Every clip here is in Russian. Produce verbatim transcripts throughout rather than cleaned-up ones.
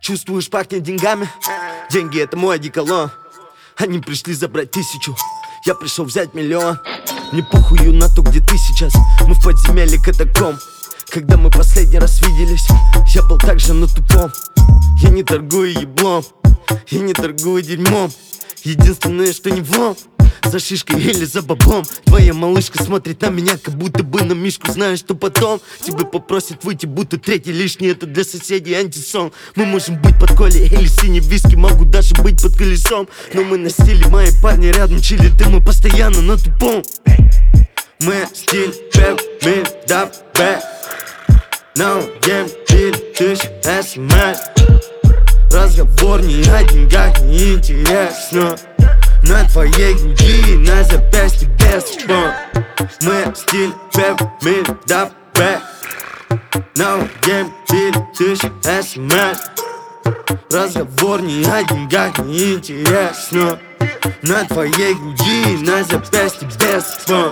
Чувствуешь, пахнет деньгами? Деньги — это мой одеколон. Они пришли забрать тысячу, я пришел взять миллион. Не похую на то, где ты сейчас. Мы в подземелье катакомб. Когда мы последний раз виделись, я был также на тупом. Я не торгую еблом, я не торгую дерьмом. Единственное, что не влом, за шишкой или за баблом. Твоя малышка смотрит на меня, как будто бы на мишку. Знаешь, что потом тебя попросят выйти, будто третий лишний. Это для соседей антисон. Мы можем быть под колей или синей виски, могу даже быть под колесом. Но мы на стиле, мои парни рядом чилит, и мы постоянно на тупом. Мы стиль, пеп, миль, да, бэк. No game, пиль, тысяч, смс. Разговор не о деньгах, не интересно. На твоей груди, на запястье без шпон. Мы стиль, пеп, миль, да, бэк. No game, пиль, тысяч, смс. Разговор не о деньгах, не интересно. На твоей груди, на запястье без шпон.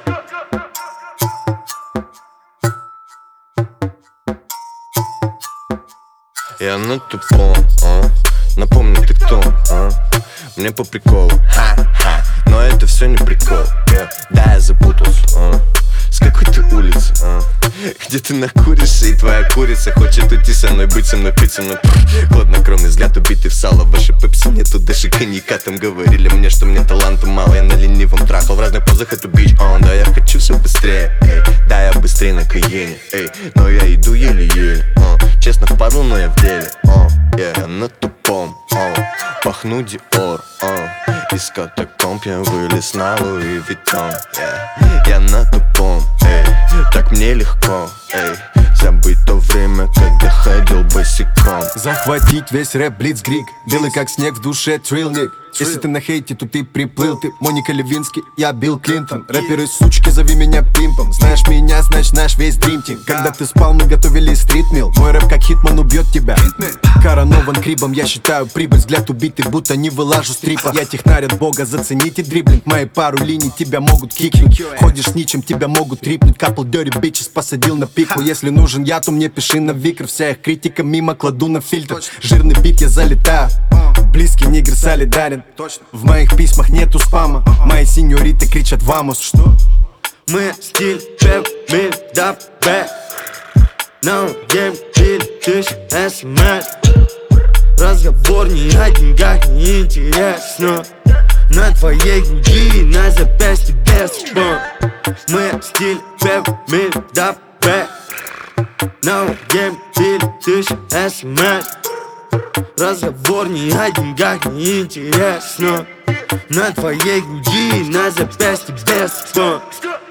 Я на тупом, а? Напомни, ты кто, а? Мне по приколу, ха-ха. Но это все не прикол, yeah. Да, я запутался, а? С какой ты улицы, а? Где ты накуришься, и твоя курица хочет уйти со мной, быть со мной, пить со мной. Хладнокровный взгляд, убитый в сало. Вашей пепси нету даже коньяка. Там говорили мне, что мне таланта мало. Я на ленивом трахал в разных позах эту бич, он. Да, я хочу все быстрее, эй. Да, я быстрее на Каене, эй. Но я иду еле-еле, а. Честно впадлу, но я в деле, а. Yeah, я на тупом, а. Пахну Диор, а. Из катакомб я вылез на Луи Виттон, yeah. Я на тупом, эй. Так мне легко, эй. Забыть то время, когда ходил босиком. Захватить весь рэп блицкриг, белый как снег в душе триллник. Если ты на хейте, то ты приплыл. Ты Моника Левински, я Билл Клинтон. Рэперы сучки, зови меня пимпом. Знаешь меня, знаешь наш весь дримтинг. Когда ты спал, мы готовили стритмил. Мой рэп как Хитман убьет тебя. Коронован крибом, я считаю прибыль. Взгляд убитый, будто не вылажу стрипа. Я технарь от бога, зацените дриблинг. Мои пару линий тебя могут кикнуть. Ходишь с ничем, тебя могут трипнуть. Couple dirty bitches посадил на пику. Если нужен я, то мне пиши на викр. Вся их критика мимо кладу на фильтр. Жирный бит я залетаю. Близкий нигер солидарен. В моих письмах нету спама. Мои сеньориты кричат «Вамос». Что? Мы стиль, пеп, миль, да, бэк. No game, пиль, тысяч, смс. Разговор не о деньгах, не интересно. На твоей груди, на запястье без шпон. Мы стиль, пеп, миль, да, бэк. No game, пиль, тысяч, смс. Разговор не о деньгах, не интересно. На твоей груди, на запястье без шпон.